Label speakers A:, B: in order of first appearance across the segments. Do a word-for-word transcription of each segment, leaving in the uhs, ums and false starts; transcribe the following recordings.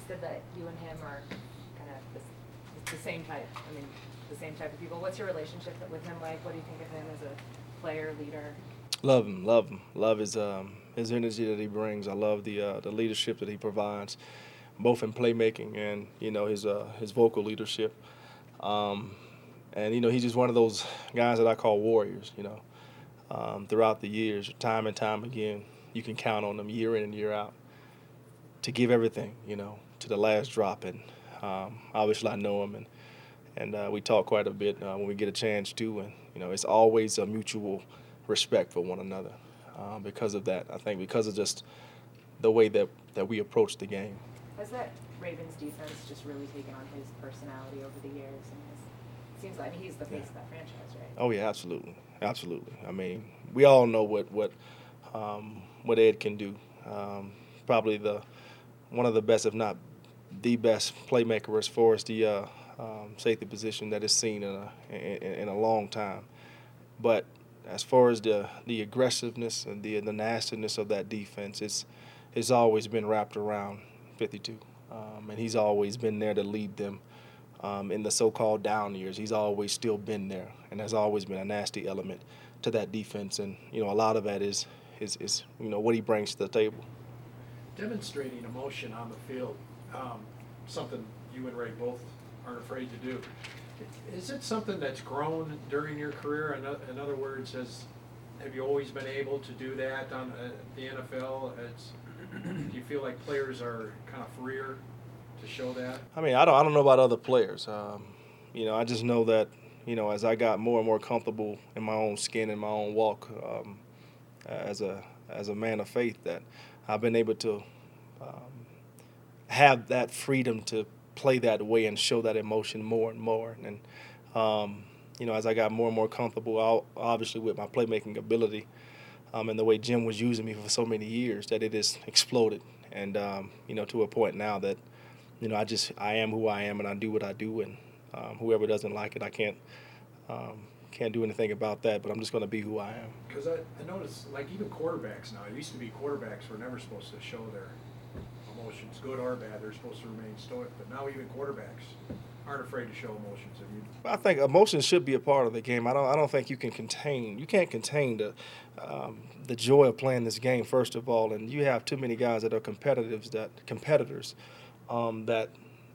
A: said that you and him are kind of the, the same type. I mean, the same type of people. What's your relationship with him like? What do you think of him as a player, leader?
B: Love him, love him, love his um, his energy that he brings. I love the uh, the leadership that he provides, both in playmaking and you know his uh, his vocal leadership. Um, and you know he's just one of those guys that I call warriors. You know, um, throughout the years, time and time again, you can count on them year in and year out to give everything. You know, to the last drop. And um, obviously, I know him, and and uh, we talk quite a bit uh, when we get a chance to. And you know, it's always a mutual respect for one another uh, because of that. I think because of just the way that, that we approach the game.
A: Has that Ravens defense just really taken on his personality over the years? And his, it seems like I mean, he's the face yeah. of that franchise, right?
B: Oh yeah, absolutely, absolutely. I mean, we all know what what um, what Ed can do. Um, probably the one of the best, if not the best, playmaker as far as the uh, um, safety position that is seen in a in, in a long time. But as far as the, the aggressiveness and the the nastiness of that defense, it's it's always been wrapped around fifty-two, um, and he's always been there to lead them um, in the so-called down years. He's always still been there, and there's always been a nasty element to that defense, and you know a lot of that is is, is you know what he brings to the table.
C: Demonstrating emotion on the field, um, something you and Ray both aren't afraid to do. Is it something that's grown during your career? In, in other words, has have you always been able to do that on uh, the N F L? It's, do you feel like players are kind of freer to show that?
B: I mean, I don't I don't know about other players. Um, you know, I just know that you know as I got more and more comfortable in my own skin and my own walk um, as a as a man of faith, that I've been able to um, have that freedom to play that way and show that emotion more and more. And, um, you know, as I got more and more comfortable, I'll, obviously with my playmaking ability um, and the way Jim was using me for so many years, that it has exploded. And, um, you know, to a point now that, you know, I just, I am who I am and I do what I do. And um, whoever doesn't like it, I can't, um, can't do anything about that, but I'm just going to be who I am.
C: Because I, I noticed, like, even quarterbacks now, it used to be quarterbacks were never supposed to show their emotions, good or bad. They're supposed to remain stoic, but now even quarterbacks aren't afraid to show emotions. Have you?
B: I think emotions should be a part of the game. I don't. I don't think you can contain. You can't contain the um, the joy of playing this game. First of all, and you have too many guys that are competitors. That competitors um, that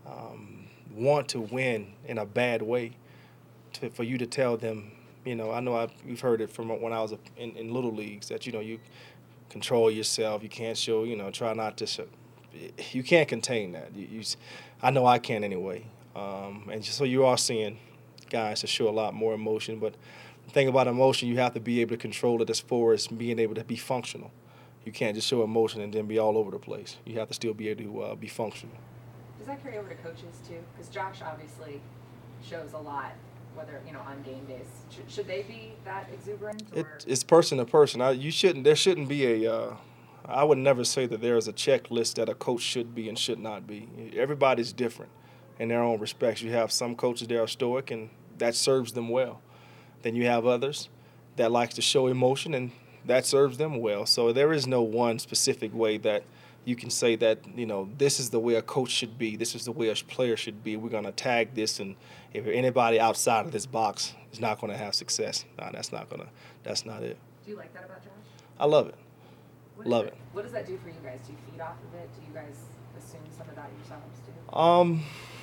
B: um, want to win in a bad way. To, for you to tell them, you know, I know I've, you've heard it from when I was in, in little leagues that you know you control yourself. You can't show. You know, try not to show. You can't contain that. You, you, I know I can anyway. Um, and so you are seeing guys to show a lot more emotion. But the thing about emotion, you have to be able to control it as far as being able to be functional. You can't just show emotion and then be all over the place. You have to still be able to uh, be functional.
A: Does that carry over to coaches too? Because Josh obviously shows a lot, whether you know on game days. Should, should they be that exuberant? Or?
B: It, it's person to person. I, you shouldn't. There shouldn't be a. Uh, I would never say that there is a checklist that a coach should be and should not be. Everybody's different in their own respects. You have some coaches that are stoic, and that serves them well. Then you have others that likes to show emotion, and that serves them well. So there is no one specific way that you can say that, you know, this is the way a coach should be, this is the way a player should be. We're going to tag this, and if anybody outside of this box is not going to have success, no, that's not going to, that's not it.
A: Do you like that about Josh?
B: I love it.
A: What
B: Love
A: it.
B: it.
A: What does that do for you guys? Do you feed off of it? Do you guys assume some of that yourselves too?
B: Um,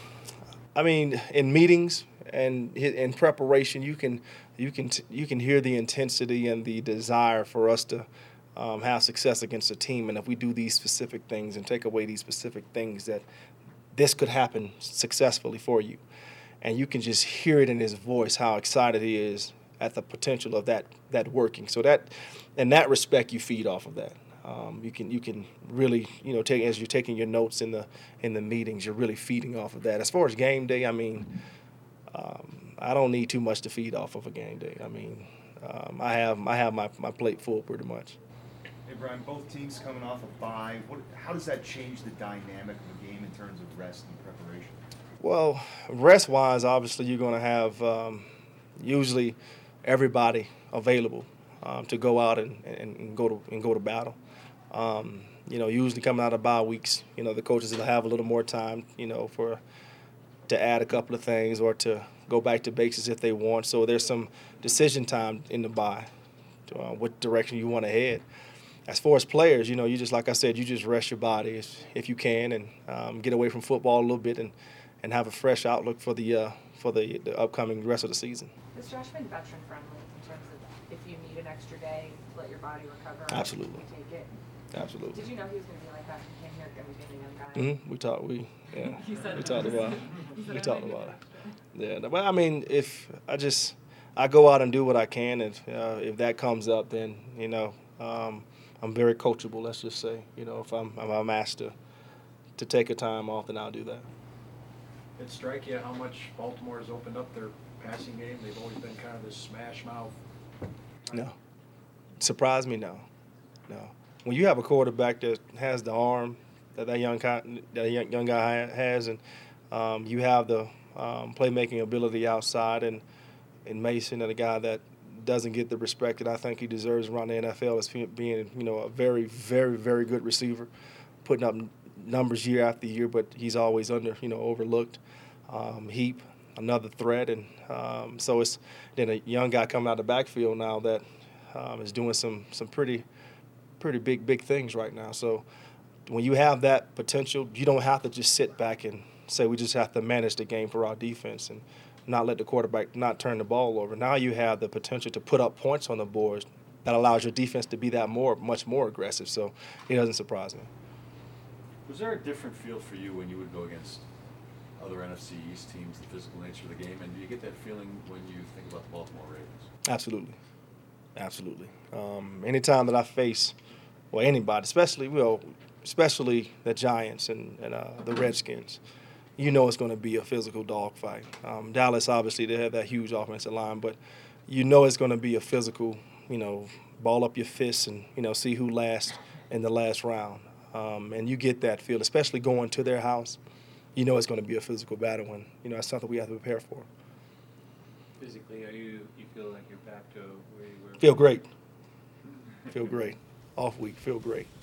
B: I mean, in meetings and in preparation, you can you can you can hear the intensity and the desire for us to um, have success against a team. And if we do these specific things and take away these specific things, that this could happen successfully for you. And you can just hear it in his voice how excited he is at the potential of that that working. So that, in that respect, you feed off of that. Um, you can you can really you know take as you're taking your notes in the in the meetings, you're really feeding off of that. As far as game day, I mean, um, I don't need too much to feed off of a game day. I mean, um, I have I have my, my plate full pretty much.
D: Hey Brian, both teams coming off a bye. What, how does that change the dynamic of a game in terms of rest and preparation?
B: Well, rest-wise, obviously you're going to have um, usually everybody available um, to go out and, and, and go to and go to battle. Um, you know, usually coming out of bye weeks, you know, the coaches will have a little more time, you know, for to add a couple of things or to go back to basics if they want. So there's some decision time in the bye, to, uh, what direction you want to head. As far as players, you know, you just, like I said, you just rest your body if, if you can and um, get away from football a little bit and, and have a fresh outlook for the uh, for the, the upcoming rest of the season.
A: Has Josh been veteran friendly in terms of if you need an extra day, let your body recover?
B: Absolutely.
A: You take it.
B: Absolutely.
A: Did you know he was going to be like that? He came here going to be a young guy.
B: Mm-hmm. We talked. We yeah.
A: You said
B: we
A: it.
B: talked about.
A: You said
B: We
A: it.
B: talked about it. Yeah. But I mean, if I just I go out and do what I can, and uh, if that comes up, then you know um, I'm very coachable. Let's just say, you know, if I'm if I'm asked to to take a time off, then I'll do that.
C: It strike you how much Baltimore has opened up their passing game? They've always been kind of this smash mouth.
B: No. Surprise me? No. No. When you have a quarterback that has the arm that that young guy, that young, young guy has, and um, you have the um, playmaking ability outside, and and Mason, and a guy that doesn't get the respect that I think he deserves around the N F L as being, you know, a very, very, very good receiver, putting up numbers year after year, but he's always under, you know, overlooked. Um, Heap, another threat, and um, so it's then a young guy coming out of the backfield now that um, is doing some some pretty pretty big big things right now. So when you have that potential, you don't have to just sit back and say we just have to manage the game for our defense and not let the quarterback not turn the ball over. Now you have the potential to put up points on the board that allows your defense to be that more much more aggressive. So it doesn't surprise me.
E: Was there a different feel for you when you would go against other N F C East teams, the physical nature of the game, and do you get that feeling when you think about the Baltimore Ravens?
B: Absolutely. Absolutely. Um, anytime that I face, well, anybody, especially, well, especially the Giants and, and uh, the Redskins, you know it's going to be a physical dogfight. Um, Dallas, obviously, they have that huge offensive line, but you know it's going to be a physical, you know, ball up your fists and, you know, see who lasts in the last round. Um, and you get that feel, especially going to their house. You know it's going to be a physical battle, and, you know, that's something we have to prepare for.
F: Physically, are you, you feel like you're back to where you were?
B: Feel great. Feel great. Off week, feel great.